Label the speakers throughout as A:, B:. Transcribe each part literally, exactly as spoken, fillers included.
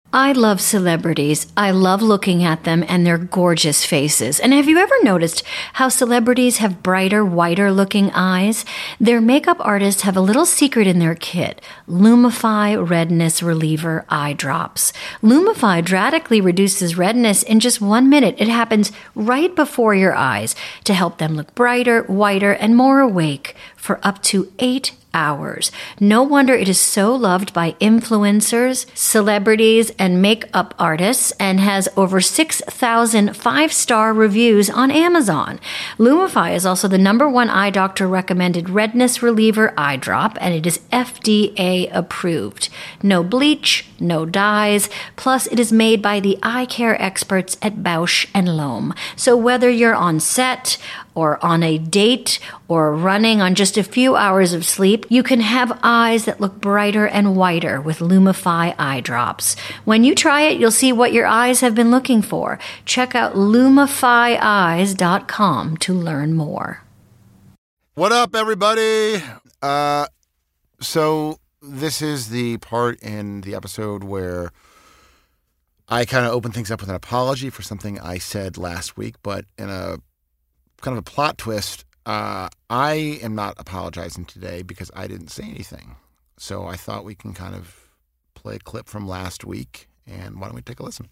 A: I love celebrities. I love looking at them and their gorgeous faces. And have you ever noticed how celebrities have brighter, whiter looking eyes? Their makeup artists have a little secret in their kit, Lumify Redness Reliever Eye Drops. Lumify drastically reduces redness in just one minute. It happens right before your eyes to help them look brighter, whiter, and more awake for up to eight hours. No wonder it is so loved by influencers, celebrities, and makeup artists, and has over six thousand five-star reviews on Amazon. Lumify is also the number one eye doctor recommended redness reliever eye drop, and it is F D A approved. No bleach, no dyes, plus it is made by the eye care experts at Bausch and Lomb. So whether you're on set, or on a date, or running on just a few hours of sleep, you can have eyes that look brighter and whiter with Lumify eye drops. When you try it, you'll see what your eyes have been looking for. Check out lumify eyes dot com to learn more.
B: What up, everybody? Uh, so this is the part in the episode where I kind of open things up with an apology for something I said last week, but in a kind of a plot twist, uh, I am not apologizing today because I didn't say anything. So I thought we can kind of play a clip from last week, and why don't we take a listen?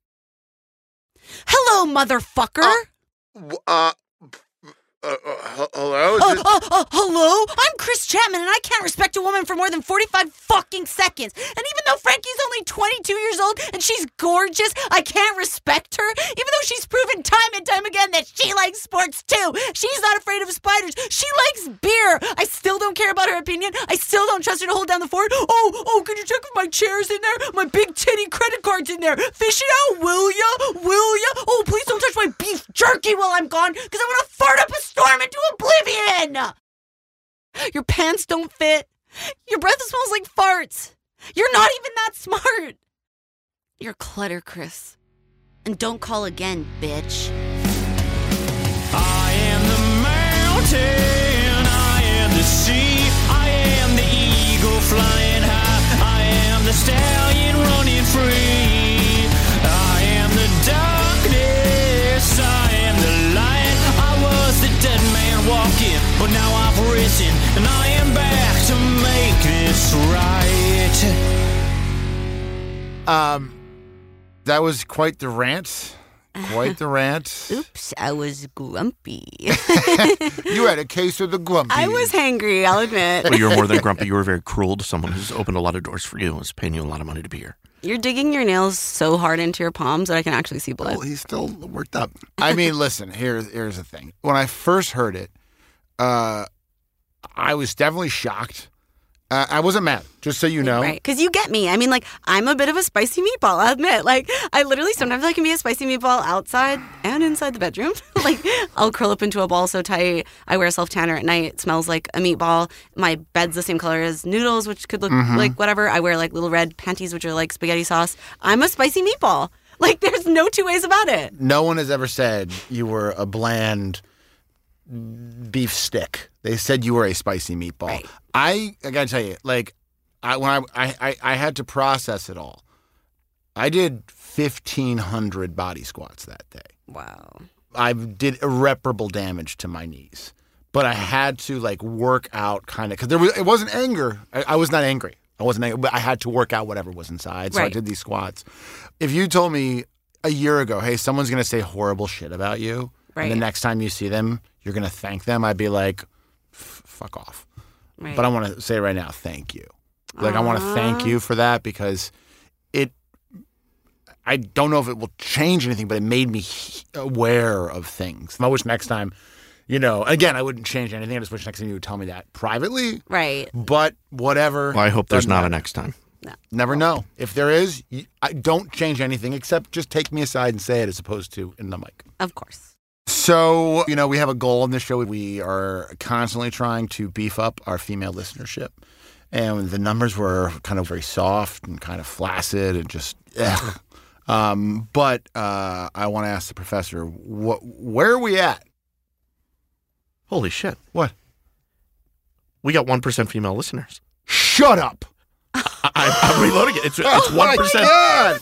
C: Hello, motherfucker!
B: Uh, uh, uh, uh hello?
C: Uh, uh, uh, hello? I'm Chris Chapman, and I can't respect a woman for more than forty-five fucking seconds. And even though Frankie's only twenty-two years old and she's gorgeous, I can't respect her, even though she's proven time and time again that she likes sports too. She's not afraid of spiders. She likes beer. I still don't care about her opinion. I still don't trust her to hold down the fort. Oh, oh, can you check if my chair's in there? My big titty credit card's in there. Fish it out, will ya? Will ya? Oh, please don't touch my beef jerky while I'm gone, because I want to fart up a storm into oblivion! Your pants don't fit. Your breath smells like farts. You're not even that smart. You're clutter, Chris. And don't call again, bitch.
D: I am the mountain, I am the sea, I am the eagle flying high, I am the stallion running free, I am the darkness, I am the light, I was the dead man walking, but now I've risen, and I am back to make this right.
B: Um, that was quite the rant. Quite the rant.
C: Oops, I was grumpy.
B: You had a case of the grumpy.
C: I was hangry, I'll admit.
E: Well, you were more than grumpy. You were very cruel to someone who's opened a lot of doors for you and is paying you a lot of money to be here.
C: You're digging your nails so hard into your palms that I can actually see blood.
B: Oh, he's still worked up. I mean, listen, here's, here's the thing. When I first heard it, uh, I was definitely shocked. Uh, I wasn't mad, just so you know.
C: Right, because you get me. I mean, like, I'm a bit of a spicy meatball, I'll admit. Like, I literally, sometimes I can be a spicy meatball outside and inside the bedroom. Like, I'll curl up into a ball so tight. I wear a self-tanner at night. It smells like a meatball. My bed's the same color as noodles, which could look mm-hmm. like whatever. I wear, like, little red panties, which are like spaghetti sauce. I'm a spicy meatball. Like, there's no two ways about it.
B: No one has ever said you were a bland beef stick. They said you were a spicy meatball.
C: Right.
B: I, I gotta tell you, like, I when I, I I had to process it all. I did fifteen hundred body squats that day.
C: Wow.
B: I did irreparable damage to my knees, but I had to like work out kind of because there was it wasn't anger. I, I was not angry. I wasn't angry, but I had to work out whatever was inside. So
C: right.
B: I did these squats. If you told me a year ago, hey, someone's gonna say horrible shit about you, right. and the next time you see them, you're gonna thank them, I'd be like, fuck off. Right. But I want to say right now, thank you. Like, uh, I want to thank you for that because it, I don't know if it will change anything, but it made me aware of things. I wish next time, you know, again, I wouldn't change anything. I just wish next time you would tell me that privately.
C: Right.
B: But whatever.
E: Well, I hope there's not matter. a next time.
C: No.
B: Never know. If there is, I don't change anything except just take me aside and say it as opposed to in the mic.
C: Of course.
B: So, you know, we have a goal on this show. We are constantly trying to beef up our female listenership. And the numbers were kind of very soft and kind of flaccid and just, ugh. Um, but uh, I want to ask the professor, wh- where are we at?
E: Holy shit.
B: What?
E: We got one percent female listeners.
B: Shut up.
E: I, I'm reloading it. It's, it's one percent.
B: Oh, my God.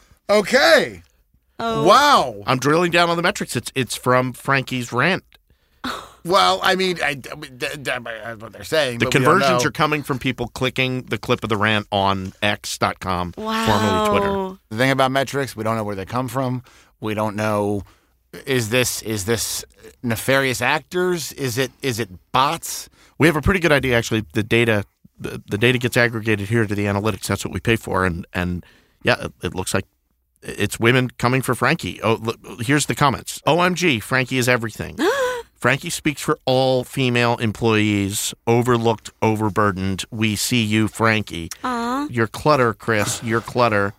B: Okay.
C: Oh.
B: Wow.
E: I'm drilling down on the metrics. It's it's from Frankie's rant.
B: Well, I mean, I, I mean th- th- that's what they're saying.
E: The
B: but we don't
E: conversions
B: know.
E: are coming from people clicking the clip of the rant on X dot com,
C: Wow.
E: formerly Twitter.
B: The thing about metrics, we don't know where they come from. We don't know. Is this is this nefarious actors? Is it is it bots?
E: We have a pretty good idea, actually. The data, the, the data gets aggregated here to the analytics. That's what we pay for, and and yeah, it, it looks like it's women coming for Frankie. Oh, look, here's the comments. O M G, Frankie is everything. Frankie speaks for all female employees. Overlooked, overburdened. We see you, Frankie.
C: Aww.
E: You're clutter, Chris. You're clutter.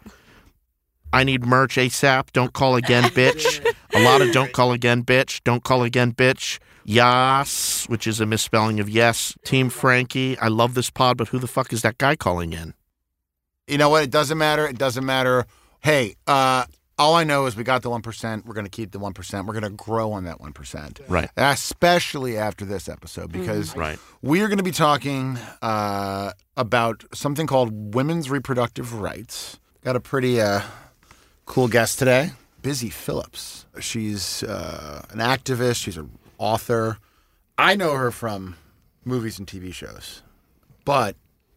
E: I need merch ASAP. Don't call again, bitch. A lot of don't call again, bitch. Don't call again, bitch. Yas, which is a misspelling of yes. Team Frankie. I love this pod, but who the fuck is that guy calling in?
B: You know what? It doesn't matter. It doesn't matter. Hey, uh, all I know is we got the one percent. We're going to keep the one percent. We're going to grow on that one percent.
E: Right.
B: Especially after this episode, because
E: Right.
B: we are going to be talking uh, about something called women's reproductive rights. Got a pretty uh, cool guest today, Busy Phillips. She's uh, an activist. She's an author. I know her from movies and T V shows, but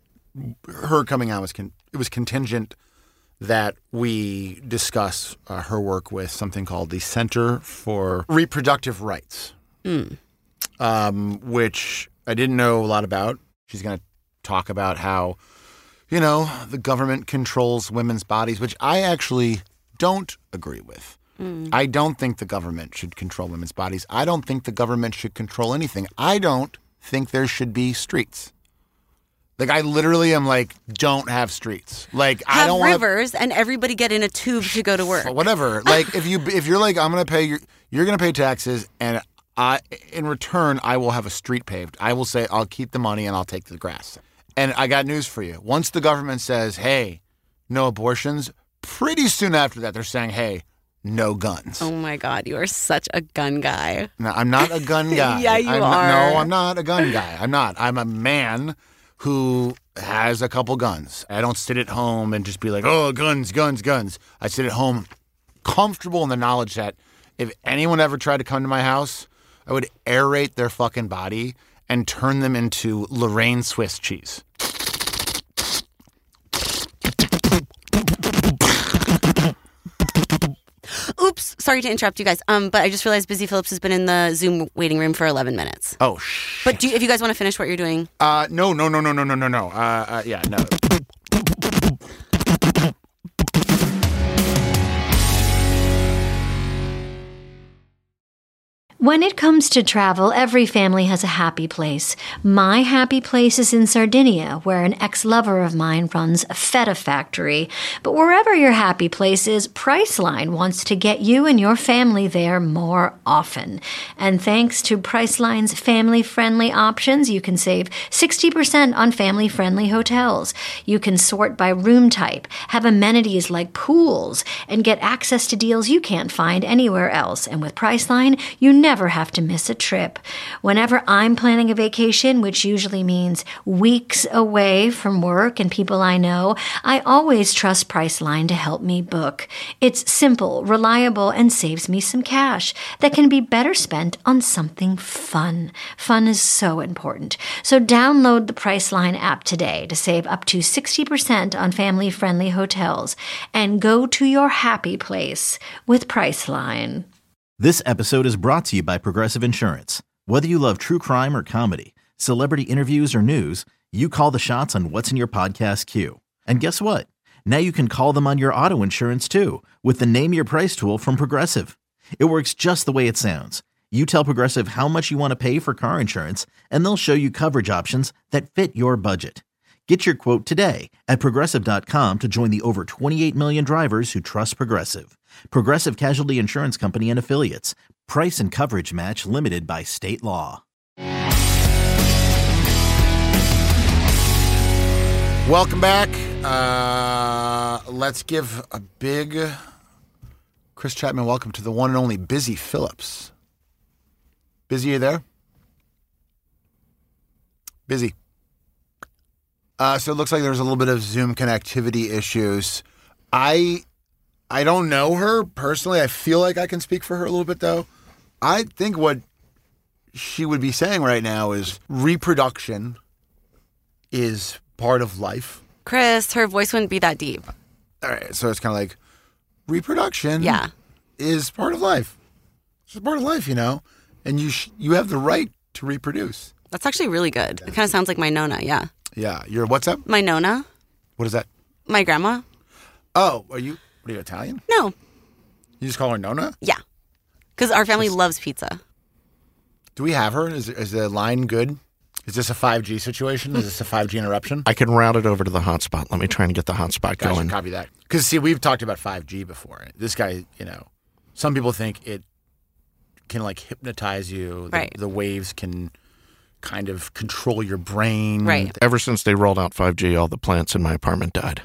B: her coming out was con- it was contingent that we discuss uh, her work with something called the Center for Reproductive Rights,
C: Mm.
B: um, which I didn't know a lot about. She's going to talk about how, you know, the government controls women's bodies, which I actually don't agree with.
C: Mm.
B: I don't think the government should control women's bodies. I don't think the government should control anything. I don't think there should be streets. Like, I literally am like, don't have streets. Like,
C: Have
B: I don't want
C: rivers and everybody get in a tube to go to work.
B: whatever. Like, if you if you're like, I'm gonna pay your, you're gonna pay taxes, and I in return I will have a street paved. I will say I'll keep the money and I'll take the grass. And I got news for you. Once the government says, hey, no abortions, pretty soon after that they're saying, hey, no guns.
C: Oh my God, you are such a gun guy.
B: No, I'm not a gun guy.
C: Yeah, you
B: I'm
C: are.
B: Not, no, I'm not a gun guy. I'm not. I'm a man who has a couple guns. I don't sit at home and just be like, oh, guns, guns, guns. I sit at home comfortable in the knowledge that if anyone ever tried to come to my house, I would aerate their fucking body and turn them into Lorraine Swiss cheese.
C: Oops, sorry to interrupt you guys. Um, but I just realized Busy Phillips has been in the Zoom waiting room for eleven minutes.
B: Oh, shit.
C: But do you, if you guys want to finish what you're doing,
B: Uh, no, no, no, no, no, no, no, no. Uh, uh, yeah, no.
A: When it comes to travel, every family has a happy place. My happy place is in Sardinia, where an ex-lover of mine runs a feta factory. But wherever your happy place is, Priceline wants to get you and your family there more often. And thanks to Priceline's family-friendly options, you can save sixty percent on family-friendly hotels. You can sort by room type, have amenities like pools, and get access to deals you can't find anywhere else. And with Priceline, you never never have to miss a trip. Whenever I'm planning a vacation, which usually means weeks away from work and people I know, I always trust Priceline to help me book. It's simple, reliable, and saves me some cash that can be better spent on something fun. Fun is so important. So download the Priceline app today to save up to sixty percent on family-friendly hotels and go to your happy place with Priceline.
F: This episode is brought to you by Progressive Insurance. Whether you love true crime or comedy, celebrity interviews or news, you call the shots on what's in your podcast queue. And guess what? Now you can call them on your auto insurance too with the Name Your Price tool from Progressive. It works just the way it sounds. You tell Progressive how much you want to pay for car insurance, and they'll show you coverage options that fit your budget. Get your quote today at Progressive dot com to join the over twenty-eight million drivers who trust Progressive. Progressive Casualty Insurance Company and Affiliates. Price and coverage match limited by state law.
B: Welcome back. Uh, let's give a big Chris Chapman welcome to the one and only Busy Phillips. Busy, you there? Busy. Uh, so it looks like there's a little bit of Zoom connectivity issues. I I don't know her personally. I feel like I can speak for her a little bit, though. I think what she would be saying right now is reproduction is part of life.
C: Chris, her voice wouldn't be that deep.
B: All right, so it's kind of like reproduction
C: yeah.
B: is part of life. It's part of life, you know, and you sh- you have the right to reproduce.
C: That's actually really good. It kind of sounds like my Nona, yeah.
B: Yeah, you're what's up?
C: My Nona.
B: What is that?
C: My grandma.
B: Oh, are you? What are you, Italian?
C: No.
B: You just call her Nona?
C: Yeah, because our family Just, loves pizza.
B: Do we have her? Is is the line good? Is this a five G situation? Is this a five G interruption?
E: I can route it over to the hotspot. Let me try and get the hotspot
B: Guys,
E: going.
B: Copy that. Because, see, we've talked about five G before. This guy, you know, some people think it can, like, hypnotize you. The,
C: right.
B: the waves can kind of control your brain.
C: Right.
E: Ever since they rolled out five G, all the plants in my apartment died.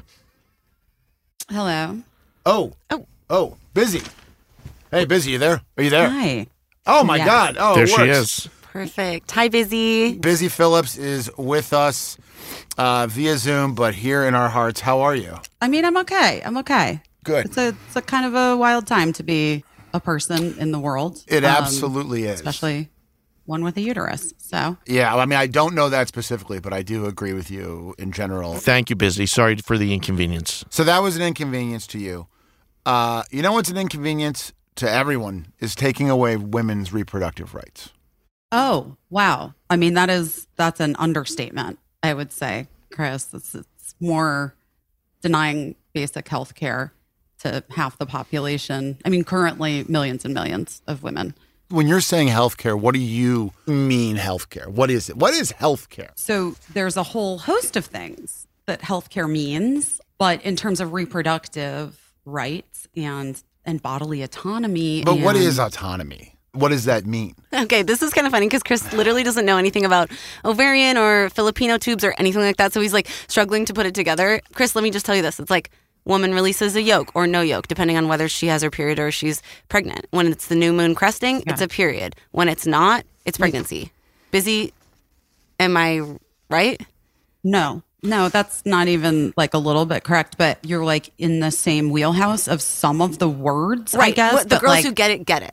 G: Hello.
B: Oh.
C: Oh.
B: Oh, Busy. Hey, Busy, you there? Are you there?
G: Hi.
B: Oh, my
G: Yes.
B: God. Oh,
E: there
B: it
E: she
B: works.
E: is.
C: Perfect. Hi, Busy.
B: Busy Phillips is with us uh, via Zoom, but here in our hearts. How are you?
G: I mean, I'm okay. I'm okay.
B: Good.
G: It's a it's a kind of a wild time to be a person in the world.
B: It
G: um,
B: absolutely is.
G: Especially one with a uterus. So
B: Yeah, I mean, I don't know that specifically, but I do agree with you in general.
E: Thank you, Busy. Sorry for the inconvenience.
B: So that was an inconvenience to you. Uh, you know what's an inconvenience to everyone is taking away women's reproductive rights.
G: oh wow. I mean that is that's an understatement, I would say, Chris. It's, it's more denying basic health care to half the population. I mean, currently millions and millions of women.
B: When you're saying healthcare, what do you mean healthcare? What is it? What is healthcare?
G: So there's a whole host of things that healthcare means, but in terms of reproductive rights and and bodily autonomy.
B: But what
G: and-
B: is autonomy? What does that mean?
C: Okay, this is kind of funny because Chris literally doesn't know anything about ovarian or Filipino tubes or anything like that. So he's like struggling to put it together. Chris, let me just tell you this. It's like woman releases a yolk or no yolk, depending on whether she has her period or she's pregnant. When it's the new moon cresting,
G: Yeah.
C: it's a period. When it's not, it's pregnancy. Busy, am I right?
G: No, no, that's not even like a little bit correct, but you're like in the same wheelhouse of some of the words, I guess.
C: What- the
G: but,
C: girls
G: like,
C: who get it, get it.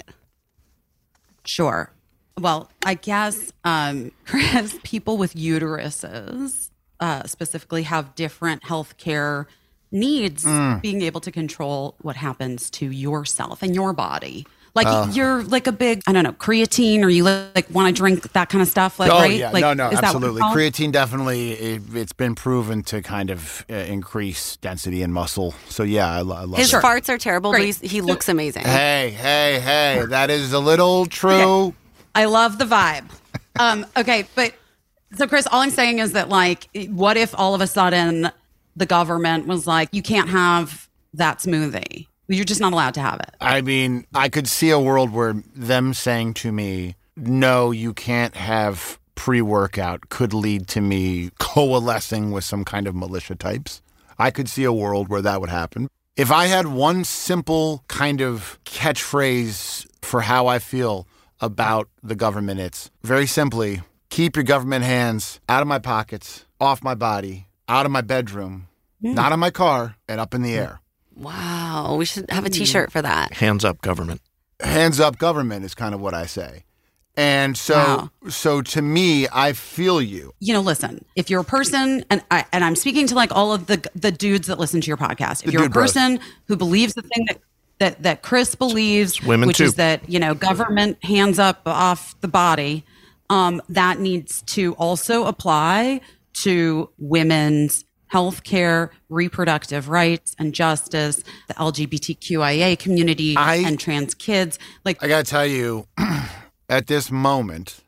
G: Sure. Well, I guess, um, Chris, people with uteruses uh, specifically have different healthcare needs, being able to control what happens to yourself and your body. Like you're like a big, I don't know, creatine, or you like want to drink that kind of stuff, like
B: oh,
G: right?
B: yeah.
G: Like,
B: no, no,
G: is that what
B: absolutely.
G: it's called?
B: Creatine definitely, it, it's been proven to kind of uh, increase density in muscle. So, yeah, I, lo- I love
C: His
B: it.
C: farts are terrible,
G: Great.
C: but he's, he looks amazing.
B: Hey, hey, hey, that is a little true.
G: I love the vibe. Um, okay, but so Chris, all I'm saying is that like, what if all of a sudden the government was like, you can't have that smoothie? You're just not allowed to have it.
B: I mean, I could see a world where them saying to me, no, you can't have pre-workout could lead to me coalescing with some kind of militia types. I could see a world where that would happen. If I had one simple kind of catchphrase for how I feel about the government, it's very simply, keep your government hands out of my pockets, off my body, out of my bedroom, not in my car, and up in the air.
C: Wow, we should have a T-shirt for that.
E: Hands up, government.
B: Hands up government is kind of what I say. And so
G: Wow.
B: so to me, I feel you.
G: You know, listen, if you're a person, and I, and I'm speaking to like all of the the dudes that listen to your podcast. If
B: The
G: you're a
B: dude bros.
G: person who believes the thing that that that Chris believes,
E: women
G: which
E: too.
G: is that, you know, government hands up off the body, um, that needs to also apply to women's healthcare, reproductive rights and justice, the L G B T Q I A community,
B: I-
G: and trans kids. Like,
B: I got to tell you, at this moment,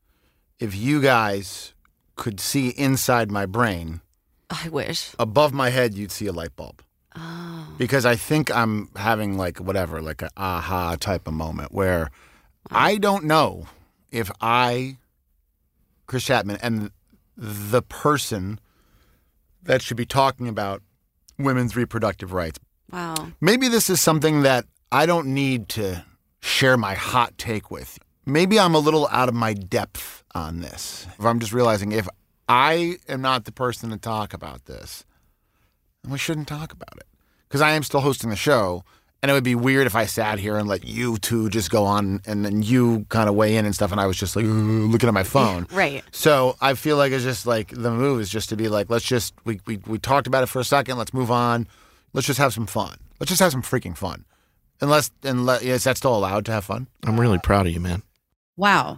B: if you guys could see inside my brain,
C: I wish.
B: above my head, you'd see a light bulb.
C: Oh.
B: Because I think I'm having like whatever, like an aha type of moment where I don't know if I, Chris Chapman, and the person that should be talking about women's reproductive rights.
C: Wow.
B: Maybe this is something that I don't need to share my hot take with. Maybe I'm a little out of my depth on this. If I'm just realizing if I am not the person to talk about this. And we shouldn't talk about it. Because I am still hosting the show. And it would be weird if I sat here and let you two just go on and then you kind of weigh in and stuff. And I was just like, looking at my phone.
C: Right.
B: So I feel like it's just like the move is just to be like, let's just, we, we, we talked about it for a second. Let's move on. Let's just have some fun. Let's just have some freaking fun. Unless, unless is that still allowed to have fun?
E: I'm really proud of you, man.
G: Wow.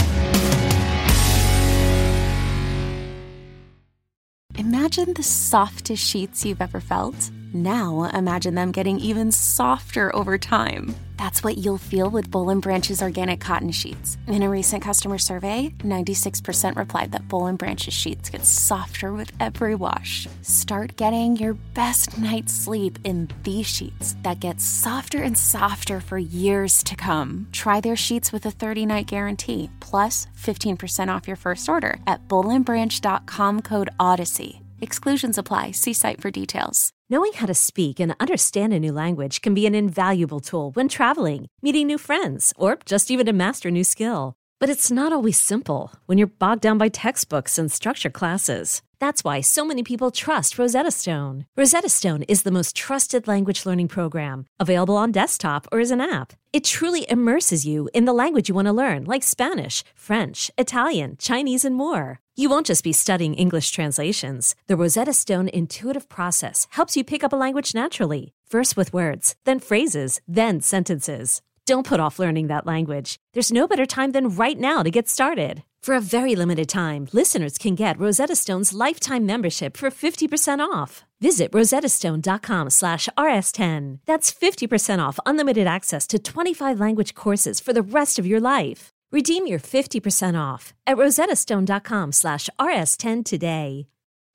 H: Imagine the softest sheets you've ever felt. Now imagine them getting even softer over time. That's what you'll feel with Boll and Branch's organic cotton sheets. In a recent customer survey, ninety-six percent replied that Boll and Branch's sheets get softer with every wash. Start getting your best night's sleep in these sheets that get softer and softer for years to come. Try their sheets with a thirty-night guarantee, plus fifteen percent off your first order at boll and branch dot com code Odyssey. Exclusions apply. See site for details.
I: Knowing how to speak and understand a new language can be an invaluable tool when traveling, meeting new friends, or just even to master a new skill. But it's not always simple when you're bogged down by textbooks and structured classes. That's why so many people trust Rosetta Stone. Rosetta Stone is the most trusted language learning program, available on desktop or as an app. It truly immerses you in the language you want to learn, like Spanish, French, Italian, Chinese, and more. You won't just be studying English translations. The Rosetta Stone intuitive process helps you pick up a language naturally, first with words, then phrases, then sentences. Don't put off learning that language. There's no better time than right now to get started. For a very limited time, listeners can get Rosetta Stone's lifetime membership for fifty percent off. Visit rosettastone.com slash rs10. That's fifty percent off unlimited access to twenty-five language courses for the rest of your life. Redeem your fifty percent off at rosettastone.com slash rs10 today.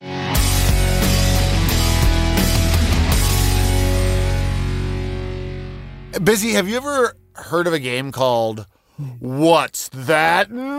B: Busy, have you ever heard of a game called What's That Noise?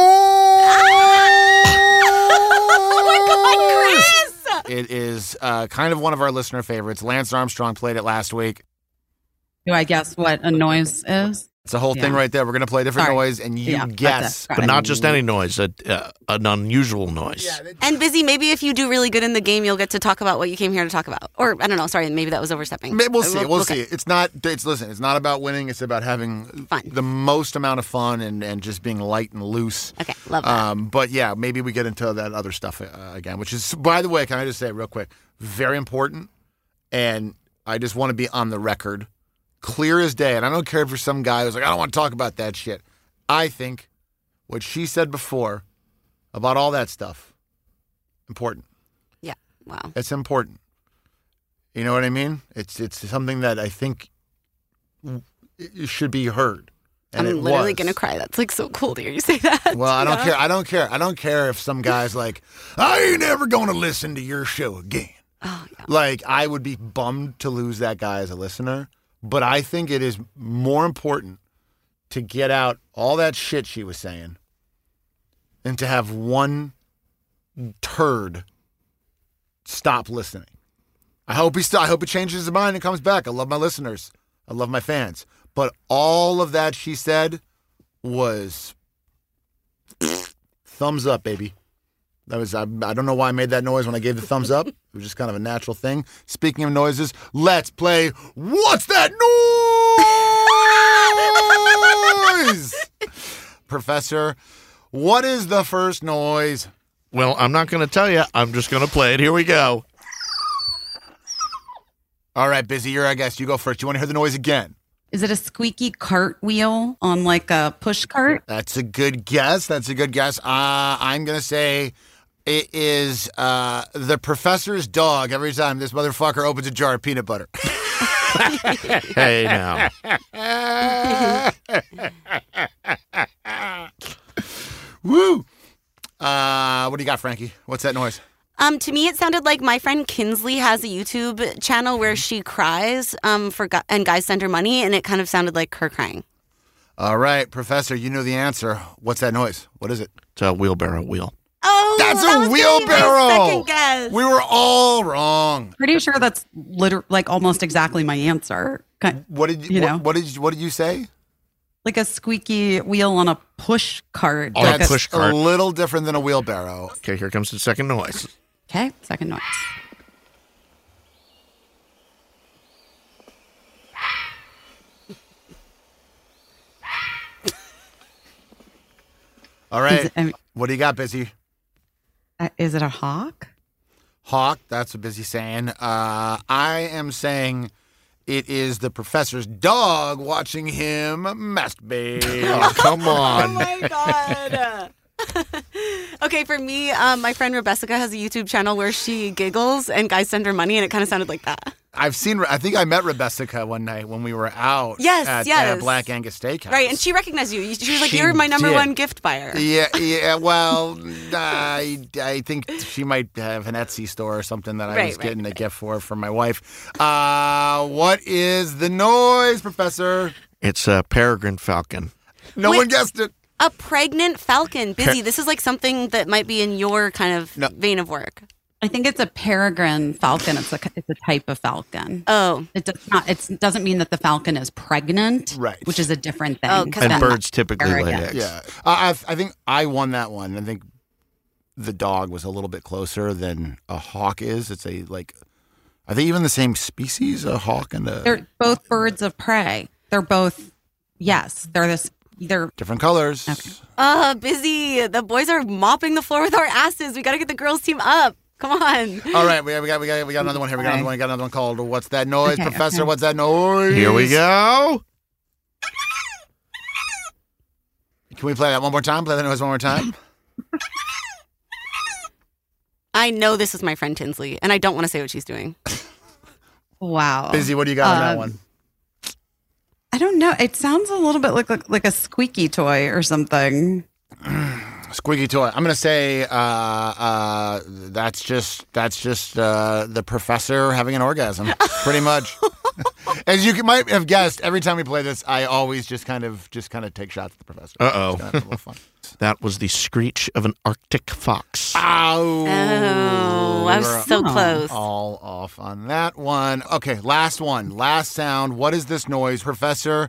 C: Oh my God, Chris!
B: It is uh, kind of one of our listener favorites. Lance Armstrong played it last week.
G: Do I guess what a noise is?
B: It's a whole
G: Yeah.
B: thing right there. We're going to play a different
G: Sorry.
B: noise, and you
G: Yeah,
B: guess.
G: that's it.
E: But not just any noise, a, uh, an unusual noise.
C: And Busy, maybe if you do really good in the game, you'll get to talk about what you came here to talk about. Or, I don't know, sorry, maybe that was overstepping.
B: Maybe We'll see.
C: We'll-
B: We'll
C: okay.
B: see. It's not. It's listen. It's not about winning. It's about having
C: Fun.
B: the most amount of fun and, and just being light and loose.
C: Okay, love that.
B: Um, but yeah, maybe we get into that other stuff uh, again. Which is, by the way, can I just say real quick, very important. And I just want to be on the record, clear as day. And I don't care if you're some guy who's like, I don't want to talk about that shit. I think what she said before about all that stuff, important.
C: Yeah, wow.
B: It's important. You know what I mean? It's it's something that I think it should be heard. And
C: I'm
B: it
C: literally
B: was.
C: going to cry. That's like so cool to hear you say that.
B: Well, I don't
C: Yeah.
B: care. I don't care. I don't care if some guy's like, I ain't ever going to listen to your show again.
C: Oh, yeah.
B: Like, I would be bummed to lose that guy as a listener. But I think it is more important to get out all that shit she was saying and to have one turd stop listening. I hope he st- I hope he changes his mind and comes back. I love my listeners. I love my fans. But all of that she said was thumbs up, baby. That was I, I don't know why I made that noise when I gave the thumbs up. It was just kind of a natural thing. Speaking of noises, let's play What's That Noise? Professor, what is the first noise?
E: Well, I'm not going to tell you. I'm just going to play it. Here we go.
B: All right, Busy, you're our guest. You go first. You want to hear the noise again?
G: Is it a squeaky cartwheel on like a push cart?
B: That's a good guess. That's a good guess. Uh, I'm going to say it is uh, the professor's dog every time this motherfucker opens a jar of peanut butter.
E: Hey, now.
B: Woo! Uh, what do you got, Frankie? What's that noise?
C: Um, to me, it sounded like my friend Kinsley has a YouTube channel where she cries um, for gu- and guys send her money, and it kind of sounded like her crying.
B: All right, Professor, you know the answer. What's that noise? What is it?
E: It's a wheelbarrow wheel.
C: Oh,
B: That's
C: that
B: a
C: was gonna be my
B: wheelbarrow.
C: second guess.
B: We were all wrong.
G: Pretty sure that's liter- like almost exactly my answer. Kind-
B: What did you,
G: You
B: what,
G: know.
B: what did you, what did you say?
G: like a squeaky wheel on a push cart.
E: Oh,
G: like
E: a push cart.
B: A little different than a wheelbarrow.
E: Okay, here comes the second noise.
G: Okay, second noise.
B: All right.
G: Is it, I mean,
B: what do you got, Busy?
G: uh, is it a hawk?
B: Hawk, that's what Busy saying. Uh, I am saying it is the professor's dog watching him masturbate.
E: Oh, come on.
C: Oh my God. Okay, for me, um, my friend Rebecca has a YouTube channel where she giggles and guys send her money, and it kind of sounded like that.
B: I've seen, I think I met Rebecca one night when we were out
C: Yes,
B: at,
C: yes.
B: at Black Angus Steakhouse.
C: Right, and she recognized you. She was like,
B: She
C: you're my number
B: did.
C: one gift buyer.
B: Yeah, yeah. Well, I, I think she might have an Etsy store or something that I
C: Right,
B: was
C: right,
B: getting a
C: right.
B: gift for for my wife. Uh, what is the noise, Professor?
E: It's a peregrine falcon.
B: No
C: Wait.
B: one guessed it.
C: A pregnant falcon. Busy. This is like something that might be in your kind of
B: No.
C: vein of work.
G: I think it's a peregrine falcon. It's a it's a type of falcon.
C: Oh.
G: It does not. It's, it doesn't mean that the falcon is pregnant,
B: Right.
G: Which is a different thing.
C: Oh, 'cause
E: And
C: that-
E: birds typically lay
G: Peregrine.
E: eggs.
B: Yeah, uh, I, I think I won that one. I think the dog was a little bit closer than a hawk is. It's a like, are they even the same species? A hawk and a
G: They're both birds of prey. They're both yes. They're this. They're
B: different colors.
G: Okay.
C: Uh, Busy. The boys are mopping the floor with our asses. We got to get the girls team up. Come on.
B: All right, we got, we got we got we got another one here. We got
G: Okay.
B: another one. We got another one called "What's That Noise?"
G: Okay,
B: Professor,
G: okay.
B: what's that noise?
E: Here we go.
B: Can we play that one more time? Play that noise one more time.
C: I know this is my friend Tinsley, and I don't want to say what she's doing.
G: wow.
B: Busy. What do you got on that
G: Um,
B: one?
G: I don't know. It sounds a little bit like like, like a squeaky toy or something.
B: Squeaky toy. I'm gonna say uh, uh, that's just that's just uh, the professor having an orgasm, pretty much. As you can- might have guessed, every time we play this, I always just kind of just kind of take shots at the professor.
E: Uh-oh.
B: Just kind of have a little fun.
E: That was the screech of an Arctic fox.
B: Ow!
C: Oh, I
B: We
C: was
B: were
C: so close.
B: all off on that one. Okay, last one, last sound. What is this noise, Professor?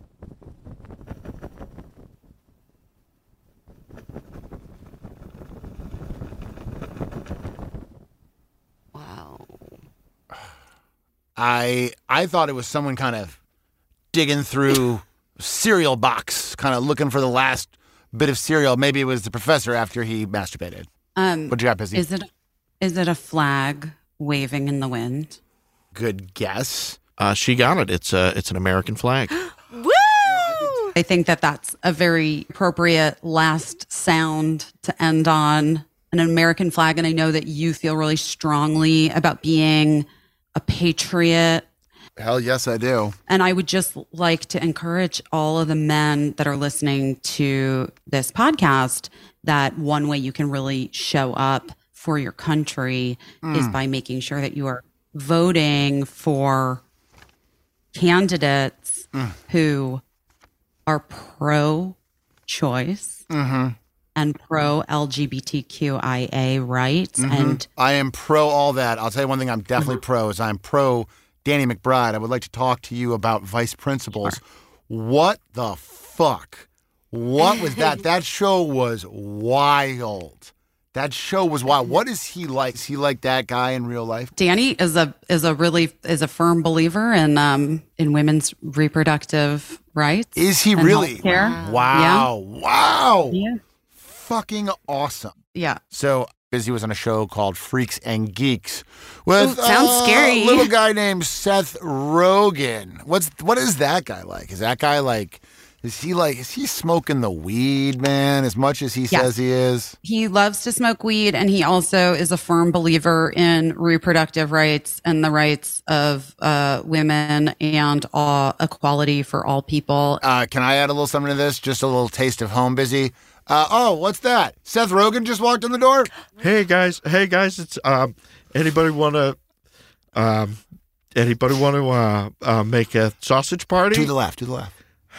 C: Wow.
B: I I thought it was someone kind of digging through cereal box, kind of looking for the last bit of cereal. Maybe it was the professor after he masturbated.
G: Um,
B: What you got, Busy?
G: is it is it a flag waving in the wind?
B: Good guess.
E: Uh, she got it. It's a it's an American flag.
C: Woo!
G: I think that that's a very appropriate last sound to end on, an American flag. And I know that you feel really strongly about being a patriot.
B: Hell yes, I do.
G: And I would just like to encourage all of the men that are listening to this podcast that one way you can really show up for your country is by making sure that you are voting for candidates who are pro-choice and pro-L G B T Q I A rights. And
B: I am pro all that. I'll tell you one thing I'm definitely pro is I'm pro Danny McBride. I would like to talk to you about vice principals. What the fuck? What was that? That show was wild. That show was wild. What is he like? Is he like that guy in real life?
G: Danny is a is a really is a firm believer in um in women's reproductive rights.
B: Is he
G: and
B: really?
G: healthcare.
B: Wow. Wow.
G: Yeah.
B: Fucking awesome.
G: Yeah.
B: So Busy was on a show called Freaks and Geeks with
C: Ooh, sounds
B: uh,
C: scary.
B: a little guy named Seth Rogen. What's what is that guy like? Is that guy like? Is he like? Is he smoking the weed, man? As much as he
G: Yes.
B: says he is.
G: He loves to smoke weed, and he also is a firm believer in reproductive rights and the rights of uh, women and uh, equality for all people.
B: Uh, can I add a little something to this? Just a little taste of home, Busy. Uh, oh, what's that? Seth Rogen just walked in the door.
E: Hey guys, hey guys, it's um anybody want to um anybody want to uh, uh make a sausage party?
B: To the left. To the left.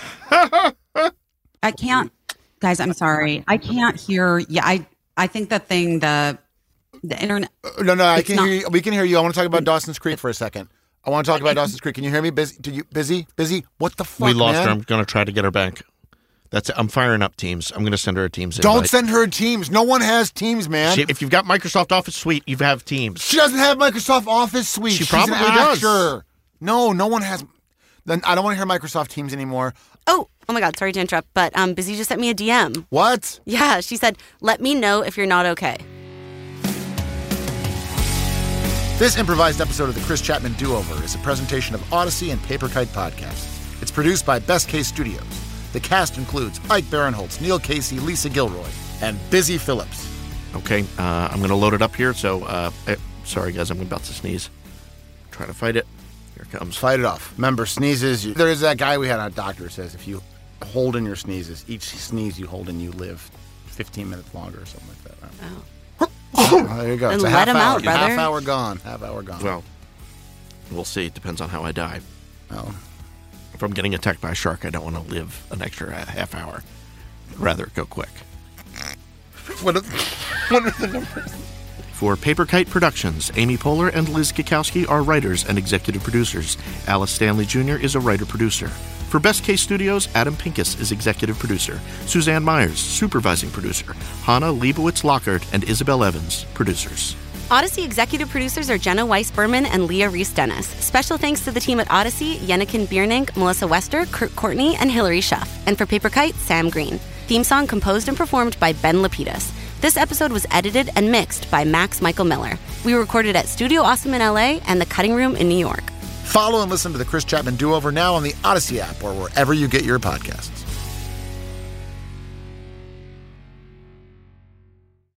G: I can't, guys. I'm sorry. I can't hear. Yeah, I I think the thing the the internet.
B: Uh, no, no, I
G: It's
B: can
G: not-
B: hear you. We can hear you. I want to talk about Dawson's Creek for a second. I want to talk about Dawson's Creek. Can you hear me? Busy? Do you busy? Busy? What the fuck,
E: we lost
B: man?
E: her. I'm gonna try to get her back. That's I'm firing up Teams. I'm going to send her a Teams
B: Don't
E: invite.
B: send her a Teams. No one has Teams, man.
E: She, if you've got Microsoft Office Suite, you have Teams.
B: She doesn't have Microsoft Office Suite.
E: She
B: She's
E: probably
B: an
E: does.
B: actor. No, no one has. Then I don't want to hear Microsoft Teams anymore.
C: Oh, oh my God, sorry to interrupt, but um, Busy just sent me a D M.
B: What?
C: Yeah, she said, let me know if you're not okay.
B: This improvised episode of the Chris Chapman Do-Over is a presentation of Odyssey and Paper Kite Podcasts. It's produced by Best Case Studios. The cast includes Ike Barinholtz, Neil Casey, Lisa Gilroy, and Busy Phillips.
E: Okay, uh, I'm going to load it up here. So, uh, eh, sorry, guys, I'm about to sneeze. Try to fight it. Here it comes.
B: Fight it off. Remember, sneezes. You, there's that guy we had on a doctor who says if you hold in your sneezes, each sneeze you hold in, you live fifteen minutes longer or something like that.
C: Oh.
B: Oh, there you go.
C: And
B: It's a
C: let
B: half
C: him
B: hour.
C: out, brother.
B: Half hour gone. Half hour gone.
E: Well, we'll see. It depends on how I die.
B: Oh.
E: If I'm getting attacked by a shark, I don't want to live an extra half hour. I'd rather go quick.
B: What are, what are the numbers?
E: For Paper Kite Productions, Amy Poehler and Liz Kikowski are writers and executive producers. Alice Stanley Junior is a writer-producer. For Best Case Studios, Adam Pincus is executive producer. Suzanne Myers, supervising producer. Hannah Leibowitz-Lockhart and Isabel Evans, producers.
C: Odyssey executive producers are Jenna Weiss-Berman and Leah Reese-Dennis. Special thanks to the team at Odyssey, Yennekin Biernink, Melissa Wester, Kurt Courtney, and Hillary Schuff. And for Paper Kite, Sam Green. Theme song composed and performed by Ben Lapidus. This episode was edited and mixed by Max Michael Miller. We recorded at Studio Awesome in L A and The Cutting Room in New York.
B: Follow and listen to the Chris Chapman Do-Over now on the Odyssey app or wherever you get your podcasts.